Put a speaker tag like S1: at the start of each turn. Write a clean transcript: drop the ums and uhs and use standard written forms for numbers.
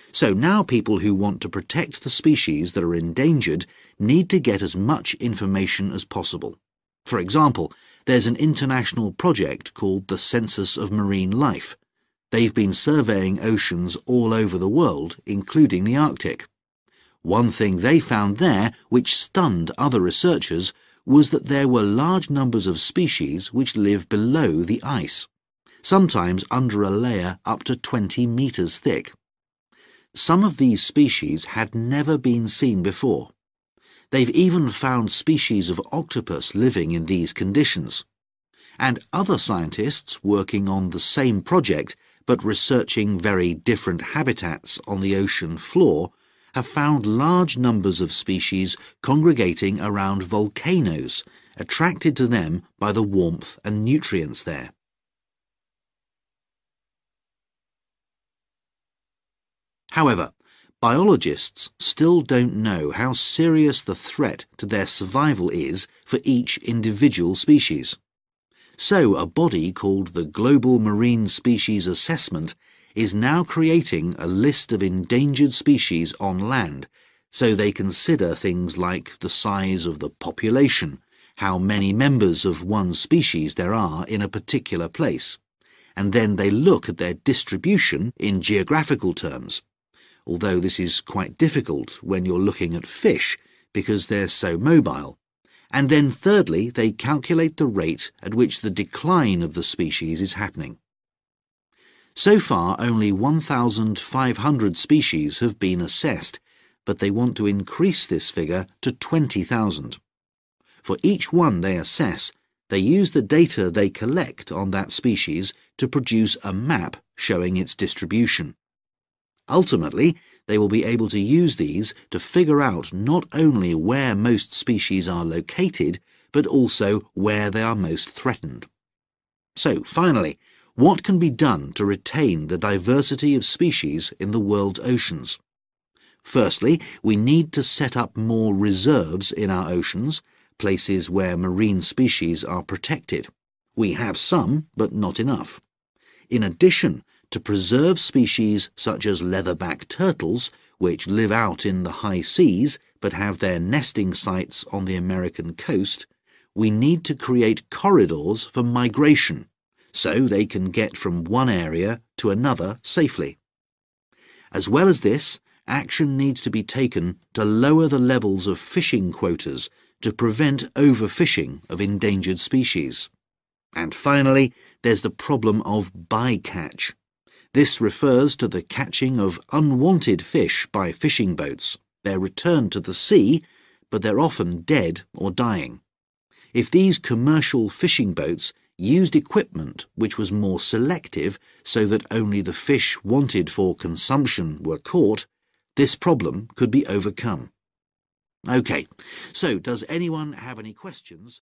S1: So now people who want to protect the species that are endangered need to get as much information as possible. For example, there's an international project called the Census of Marine Life. They've been surveying oceans all over the world, including the Arctic. One thing they found there, which stunned other researchers, was that there were large numbers of species which live below the ice, sometimes under a layer up to 20 meters thick. Some of these species had never been seen before. They've even found species of octopus living in these conditions. And other scientists working on the same project but researching very different habitats on the ocean floor have found large numbers of species congregating around volcanoes, attracted to them by the warmth and nutrients there. However, biologists still don't know how serious the threat to their survival is for each individual species. So a body called the Global Marine Species Assessment is now creating a list of endangered species on land, so they consider things like the size of the population, how many members of one species there are in a particular place, and then they look at their distribution in geographical terms, although this is quite difficult when you're looking at fish because they're so mobile. And then thirdly, they calculate the rate at which the decline of the species is happening. So far, only 1,500 species have been assessed, but they want to increase this figure to 20,000. For each one they assess, they use the data they collect on that species to produce a map showing its distribution. Ultimately, they will be able to use these to figure out not only where most species are located, but also where they are most threatened. So, finally, what can be done to retain the diversity of species in the world's oceans? Firstly, we need to set up more reserves in our oceans, places where marine species are protected. We have some, but not enough. In addition, to preserve species such as leatherback turtles, which live out in the high seas but have their nesting sites on the American coast, we need to create corridors for migration, so they can get from one area to another safely. As well as this, action needs to be taken to lower the levels of fishing quotas to prevent overfishing of endangered species. And finally, there's the problem of bycatch. This refers to the catching of unwanted fish by fishing boats. They're returned to the sea, but they're often dead or dying. If these commercial fishing boats used equipment which was more selective so that only the fish wanted for consumption were caught, this problem could be overcome. OK, so does anyone have any questions